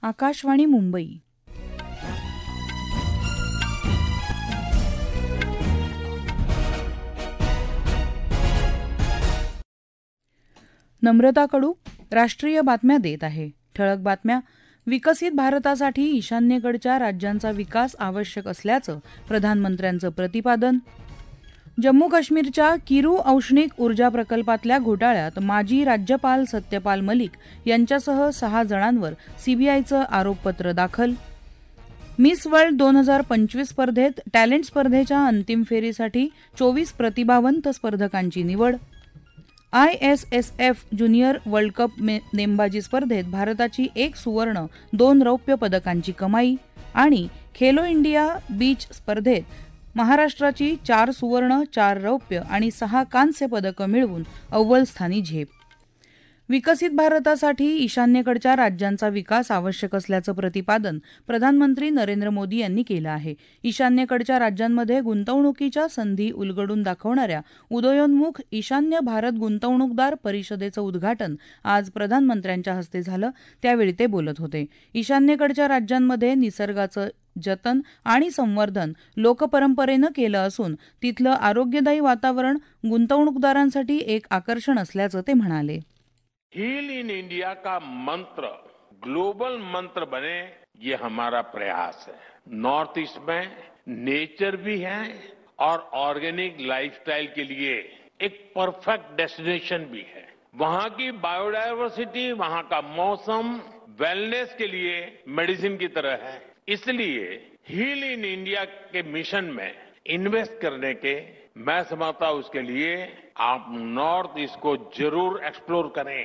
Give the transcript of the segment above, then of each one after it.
आकाशवाणी मुंबई. नम्रता कडू राष्ट्रीय बातम्या देत आहे. ठळक बातम्या. विकसित भारतासाठी ईशान्येकडच्या राज्यांचा विकास आवश्यक असल्याचं प्रधानमंत्र्यांचं प्रतिपादन. जम्मू काश्मीरच्या किरू औष्णिक ऊर्जा प्रकल्पातल्या घोटाळ्यात माजी राज्यपाल सत्यपाल मलिक यांच्यासह 6 जणांवर सीबीआयचं आरोपपत्र दाखल. मिस वर्ल्ड 2025 स्पर्धेत टॅलेंट स्पर्धेच्या अंतिम फेरीसाठी 24 प्रतिभावंत स्पर्धकांची निवड. ISSF ज्युनियर वर्ल्ड कप नेमबाजी स्पर्धेत भारताची 1 सुवर्ण 2 रौप्य पदकांची कमाई. आणि खेलो इंडिया बीच स्पर्धेत महाराष्ट्राची 4 सुवर्ण 4 रौप्य आणि 6 कांस्य पदकं मिळवून अव्वल स्थानी झेप. विकसित भारतासाठी ईशान्येकडच्या राज्यांचा विकास आवश्यक असल्याचं प्रतिपादन प्रधानमंत्री नरेंद्र मोदी यांनी केलं आहे. ईशान्येकडच्या राज्यांमध्ये गुंतवणुकीच्या संधी उलगडून दाखवणाऱ्या उदयोन्मुख ईशान्य भारत गुंतवणूकदार परिषदेचं उद्घाटन आज प्रधानमंत्र्यांच्या हस्ते झालं, त्यावेळी ते बोलत होते. ईशान्येकडच्या राज्यांमध्ये निसर्गाचं जतन आणि संवर्धन लोकपरंपरेनं केलं असून तिथलं आरोग्यदायी वातावरण गुंतवणूकदारांसाठी एक आकर्षण असल्याचं ते म्हणाले. हील इन इंडिया का मंत्र ग्लोबल मंत्र बने, ये हमारा प्रयास है. नॉर्थ ईस्ट में नेचर भी है और ऑर्गेनिक लाइफस्टाइल के लिए एक परफेक्ट डेस्टिनेशन भी है. वहां की बायोडायवर्सिटी, वहां का मौसम वेलनेस के लिए मेडिसिन की तरह है. इसलिए हील इन इंडिया के मिशन में इन्वेस्ट करने के मैं समझता हूं उसके लिए आप नॉर्थ ईस्ट को जरूर एक्सप्लोर करें.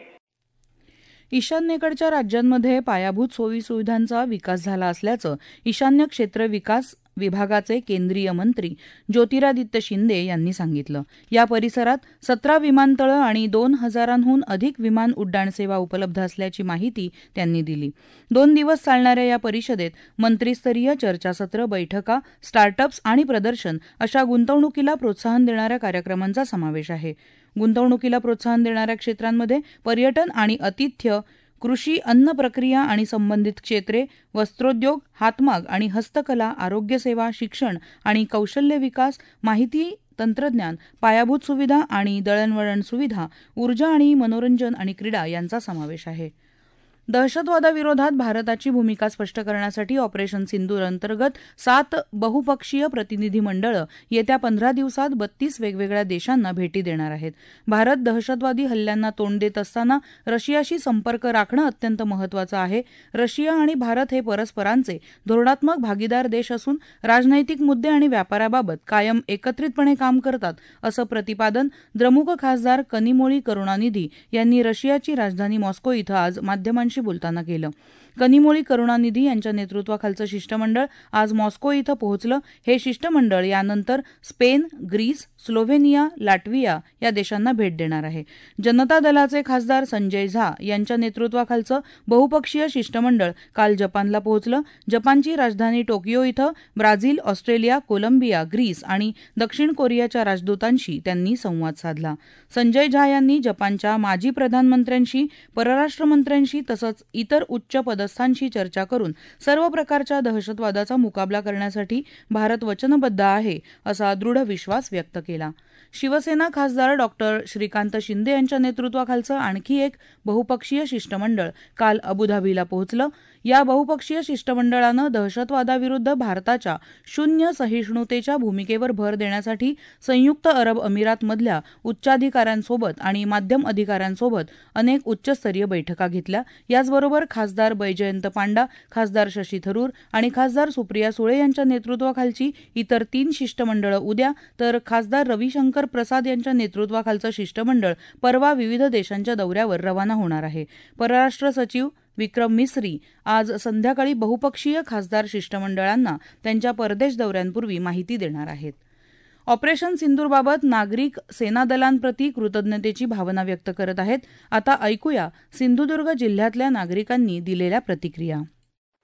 ईशान्येकडच्या राज्यांमध्ये पायाभूत सोयीसुविधांचा विकास झाला असल्याचं ईशान्य क्षेत्र विकास विभागाचे केंद्रीय मंत्री ज्योतिरादित्य शिंदे यांनी सांगितलं. या परिसरात 17 विमानतळं आणि 2000हून अधिक विमान उड्डाण सेवा उपलब्ध असल्याची माहिती त्यांनी दिली. 2 दिवस चालणाऱ्या या परिषदेत मंत्रीस्तरीय चर्चासत्र, बैठका, स्टार्टअप्स आणि प्रदर्शन अशा गुंतवणुकीला प्रोत्साहन देणाऱ्या कार्यक्रमांचा समावेश आहे. गुंतवणुकीला प्रोत्साहन देणाऱ्या क्षेत्रांमध्ये पर्यटन आणि आतिथ्य, कृषी, अन्न प्रक्रिया आणि संबंधित क्षेत्रे, वस्त्रोद्योग, हातमाग आणि हस्तकला, आरोग्यसेवा, शिक्षण आणि कौशल्य विकास, माहिती तंत्रज्ञान, पायाभूत सुविधा आणि दळणवळण सुविधा, ऊर्जा आणि मनोरंजन आणि क्रीडा यांचा समावेश आहे. दहशतवादाविरोधात भारताची भूमिका स्पष्ट करण्यासाठी ऑपरेशन सिंदूर अंतर्गत 7 बहुपक्षीय प्रतिनिधी मंडळं येत्या 15 दिवसात 32 वेगवेगळ्या देशांना भेटी देणार आहेत. भारत दहशतवादी हल्ल्यांना तोंड देत असताना रशियाशी संपर्क राखणं अत्यंत महत्त्वाचं आहे. रशिया आणि भारत हे परस्परांचे धोरणात्मक भागीदार देश असून राजनैतिक मुद्दे आणि व्यापाराबाबत कायम एकत्रितपणे काम करतात, असं प्रतिपादन द्रमुक खासदार कनिमोळी करुणानिधी यांनी रशियाची राजधानी मॉस्को इथं आज माध्यमांशी बोलताना केलं. कनिमोळी करुणानिधी यांच्या नेतृत्वाखालचं शिष्टमंडळ आज मॉस्को इथं पोहोचलं. हे शिष्टमंडळ यानंतर स्पेन, ग्रीस, स्लोव्हेनिया, लाटविया या देशांना भेट देणार आहे. जनता दलाचे खासदार संजय झा यांच्या नेतृत्वाखालचं बहुपक्षीय शिष्टमंडळ काल जपानला पोहोचलं. जपानची राजधानी टोकियो इथं ब्राझील, ऑस्ट्रेलिया, कोलंबिया, ग्रीस आणि दक्षिण कोरियाच्या राजदूतांशी त्यांनी संवाद साधला. संजय झा यांनी जपानच्या माजी प्रधानमंत्र्यांशी, परराष्ट्रमंत्र्यांशी तसंच इतर उच्च पदस्थांशी चर्चा करून सर्व प्रकारच्या दहशतवादाचा मुकाबला करण्यासाठी भारत वचनबद्ध आहे असा दृढ विश्वास व्यक्त केला. शिवसेना खासदार डॉक्टर श्रीकांत शिंदे यांच्या नेतृत्वाखालचं आणखी एक बहुपक्षीय शिष्टमंडळ काल अबुधाबीला पोहोचलं. या बहुपक्षीय शिष्टमंडळानं दहशतवादाविरुद्ध भारताच्या शून्य सहिष्णुतेच्या भूमिकेवर भर देण्यासाठी संयुक्त अरब अमिरातमधल्या उच्चाधिकाऱ्यांसोबत आणि माध्यम अधिकाऱ्यांसोबत अनेक उच्चस्तरीय बैठका घेतल्या. याचबरोबर खासदार बैजयंत पांडा, खासदार शशी थरूर आणि खासदार सुप्रिया सुळे यांच्या नेतृत्वाखालची इतर 3 शिष्टमंडळं उद्या, तर खासदार रविशंकर प्रसाद यांच्या नेतृत्वाखालचं शिष्टमंडळ परवा विविध देशांच्या दौऱ्यावर रवाना होणार आहे. परराष्ट्र सचिव विक्रम मिस्री आज संध्याकाळी बहुपक्षीय खासदार शिष्टमंडळांना त्यांच्या परदेश दौऱ्यांपूर्वी माहिती देणार आहेत. ऑपरेशन सिंदूरबाबत नागरिक सेनादलांप्रती कृतज्ञतेची भावना व्यक्त करत आहेत. आता ऐकूया सिंधुदुर्ग जिल्ह्यातल्या नागरिकांनी दिलेल्या प्रतिक्रिया.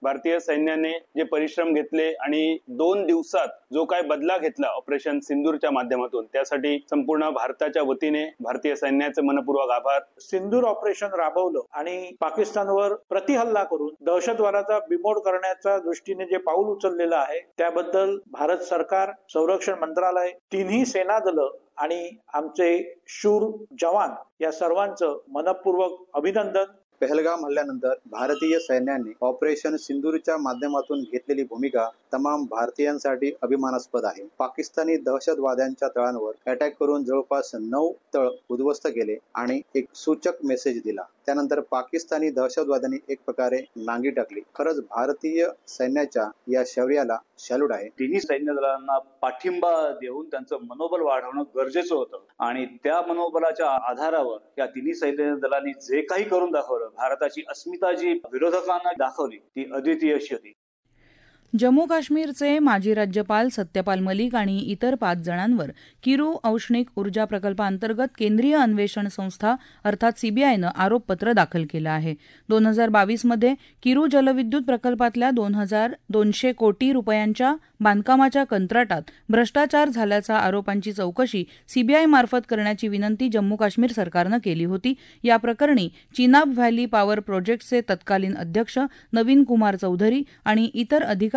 भारतीय सैन्याने जे परिश्रम घेतले आणि 2 दिवसात जो काय बदला घेतला ऑपरेशन सिंदूरच्या माध्यमातून, त्यासाठी संपूर्ण भारताच्या वतीने भारतीय सैन्याचे मनपूर्वक आभार. सिंदूर ऑपरेशन राबवलं आणि पाकिस्तानवर प्रतिहल्ला करून दहशतवादाचा बिमोड करण्याच्या दृष्टीने जे पाऊल उचललेलं आहे त्याबद्दल भारत सरकार, संरक्षण मंत्रालय, तिन्ही सेना दलं आणि आमचे शूर जवान या सर्वांचं मनपूर्वक अभिनंदन. पहलगाम हल्ल्यानंतर भारतीय सैन्याने ऑपरेशन सिंदूरच्या माध्यमातून घेतलेली भूमिका तमाम भारतीयांसाठी अभिमानास्पद आहे. पाकिस्तानी दहशतवाद्यांच्या तळांवर अटॅक करून जवळपास 9 तळ उद्ध्वस्त केले आणि एक सूचक मेसेज दिला. त्यानंतर पाकिस्तानी दहशतवाद्यांनी एक प्रकारे नांगी टाकली. खरंच भारतीय सैन्याच्या या शौर्याला सॅल्यूट आहे. तिन्ही सैन्य दलांना पाठिंबा देऊन त्यांचं मनोबल वाढवणं गरजेचं होतं आणि त्या मनोबलाच्या आधारावर या तिन्ही सैन्य दलांनी जे काही करून दाखवलं, भारताची अस्मिता जी विरोधकांना दाखवली ती अद्वितीय अशी होती. जम्मू काश्मीरचे माजी राज्यपाल सत्यपाल मलिक आणि इतर 5 जणांवर किरू औष्णिक ऊर्जा प्रकल्पाअंतर्गत केंद्रीय अन्वेषण संस्था अर्थात सीबीआयनं आरोपपत्र दाखल केलं आहे. 2022 मध्ये किरू जलविद्युत प्रकल्पातल्या 2,200 कोटी रुपयांच्या बांधकामाच्या कंत्राटात भ्रष्टाचार झाल्याच्या आरोपांची चौकशी सीबीआय मार्फत करण्याची विनंती जम्मू काश्मीर सरकारनं केली होती. या प्रकरणी चिनाब व्हॅली पॉवर प्रोजेक्टचे तत्कालीन अध्यक्ष नवीन कुमार चौधरी आणि इतर अधिकारी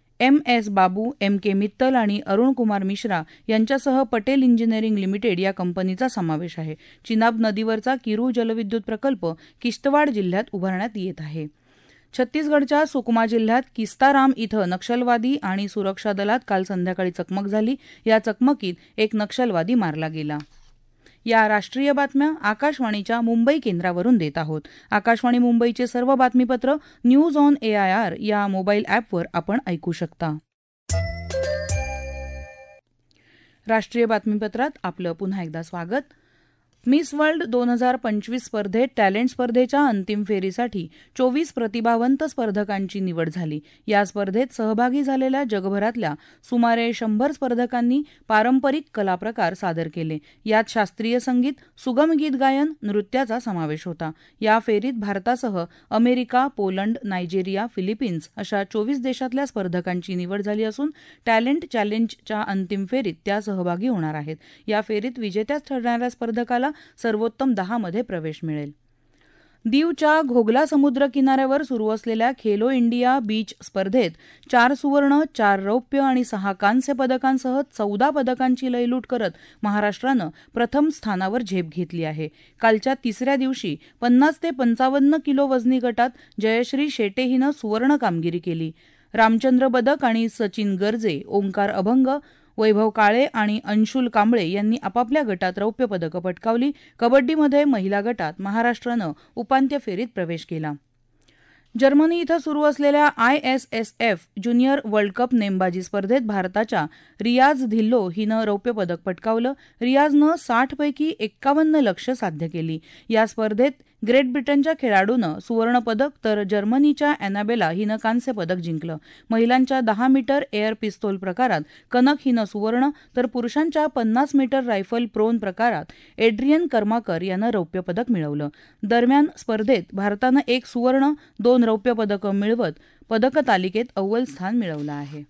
MS बाबू, MK मित्तल आणि अरुण कुमार मिश्रा यांच्यासह पटेल इंजिनिअरिंग लिमिटेड या कंपनीचा समावेश आहे. चिनाब नदीवरचा किरू जलविद्युत प्रकल्प किश्तवाड जिल्ह्यात उभारण्यात येत आहे. छत्तीसगडच्या सुकमा जिल्ह्यात किस्ताराम इथं नक्षलवादी आणि सुरक्षा दलात काल संध्याकाळी चकमक झाली. या चकमकीत एक नक्षलवादी मारला गेला. या राष्ट्रीय बातम्या आकाशवाणीच्या मुंबई केंद्रावरून देत आहोत. आकाशवाणी मुंबईचे सर्व बातमीपत्र न्यूज ऑन AIR या मोबाईल ॲपवर आपण ऐकू शकता. राष्ट्रीय बातमीपत्रात आपलं पुन्हा एकदा स्वागत. मिस वर्ल्ड 2025 स्पर्धेत टॅलेंट स्पर्धेच्या अंतिम फेरीसाठी 24 प्रतिभावंत स्पर्धकांची निवड झाली. या स्पर्धेत सहभागी झालेल्या जगभरातल्या सुमारे 100 स्पर्धकांनी पारंपरिक कलाप्रकार सादर केले. यात शास्त्रीय संगीत, सुगम गीत गायन, नृत्याचा समावेश होता. या फेरीत भारतासह अमेरिका, पोलंड, नायजेरिया, फिलिपिन्स अशा 24 देशातल्या स्पर्धकांची निवड झाली असून टॅलेंट चॅलेंजच्या अंतिम फेरीत त्या सहभागी होणार आहेत. या फेरीत विजेत्याच ठरणाऱ्या स्पर्धकाला सर्वोत्तम 10 मध्ये प्रवेश मिळेल. दीवच्या घोगला समुद्र किनाऱ्यावर सुरू असलेल्या खेलो इंडिया बीच स्पर्धेत 4 सुवर्ण, 4 रौप्य आणि 6 कांस्य पदकांसह 14 पदकांची लयलूट करत महाराष्ट्रानं प्रथम स्थानावर झेप घेतली आहे. कालच्या 3ऱ्या दिवशी 50 ते 55 किलो वजनी गटात जयश्री शेटे हिनं सुवर्ण कामगिरी केली. रामचंद्र बदक आणि सचिन गर्जे, ओंकार अभंग, वैभव काळे आणि अंशुल कांबळे यांनी आपापल्या गटात रौप्य पदकं पटकावली. कबड्डीमध्ये महिला गटात महाराष्ट्रानं उपांत्य फेरीत प्रवेश केला. जर्मनी इथं सुरू असलेल्या ISSF ज्युनियर वर्ल्ड कप नेमबाजी स्पर्धेत भारताच्या रियाज धिल्लो हिनं रौप्य पदक पटकावलं. रियाजनं 60 पैकी 51 लक्ष्य साध्य केली. या स्पर्धेत ग्रेट ब्रिटनच्या खेळाडूनं सुवर्ण पदक तर जर्मनीच्या अॅनाबेला हिनं कांस्य पदक जिंकलं. महिलांच्या 10 मीटर एअर पिस्तोल प्रकारात कनक हिनं सुवर्ण तर पुरुषांच्या 50 मीटर रायफल प्रोन प्रकारात एड्रियन कर्माकर यानं रौप्य पदक मिळवलं. दरम्यान स्पर्धेत भारतानं 1 सुवर्ण, 2 रौप्य पदकं मिळवत पदक तालिकेत अव्वल स्थान मिळवलं आहे.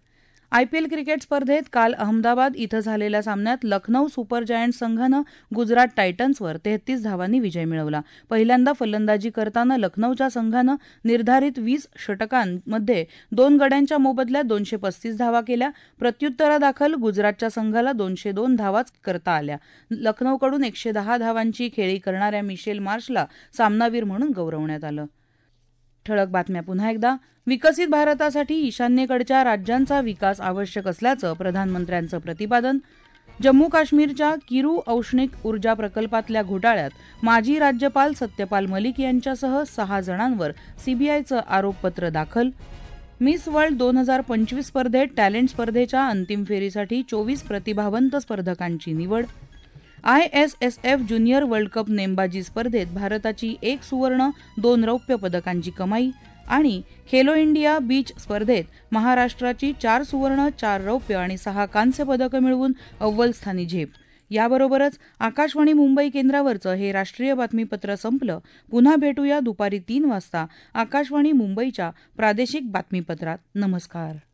IPL क्रिकेट स्पर्धेत काल अहमदाबाद इथं झालेल्या सामन्यात लखनौ सुपर जायंट्स संघानं गुजरात टायटन्सवर 33 धावांनी विजय मिळवला. पहिल्यांदा फलंदाजी करताना लखनौच्या संघानं निर्धारित 20 षटकांमध्ये 2 गड्यांच्या मोबदल्यात 235 धावा केल्या. प्रत्युत्तरादाखल गुजरातच्या संघाला 202 धावाच करता आल्या. लखनौकडून 110 धावांची खेळी करणाऱ्या मिशेल मार्शला सामनावीर म्हणून गौरवण्यात आलं. ठळक बातम्या पुन्हा एकदा. विकसित भारतासाठी ईशान्येकडच्या राज्यांचा विकास आवश्यक असल्याचं प्रधानमंत्र्यांचं प्रतिपादन. जम्मू काश्मीरच्या किरू औष्णिक ऊर्जा प्रकल्पातल्या घोटाळ्यात माजी राज्यपाल सत्यपाल मलिक यांच्यासह 6 जणांवर सीबीआयचं आरोपपत्र दाखल. मिस वर्ल्ड 2025 स्पर्धेत टॅलेंट स्पर्धेच्या अंतिम फेरीसाठी 24 प्रतिभावंत स्पर्धकांची निवड. ISSF ज्युनियर वर्ल्ड कप नेमबाजी स्पर्धेत भारताची 1 सुवर्ण, 2 रौप्य पदकांची कमाई. आणि खेलो इंडिया बीच स्पर्धेत महाराष्ट्राची 4 सुवर्ण, 4 रौप्य आणि 6 कांस्य पदकं मिळवून अव्वल स्थानी झेप. याबरोबरच आकाशवाणी मुंबई केंद्रावरचं हे राष्ट्रीय बातमीपत्र संपलं. पुन्हा भेटूया दुपारी 3 वाजता आकाशवाणी मुंबईच्या प्रादेशिक बातमीपत्रात. नमस्कार.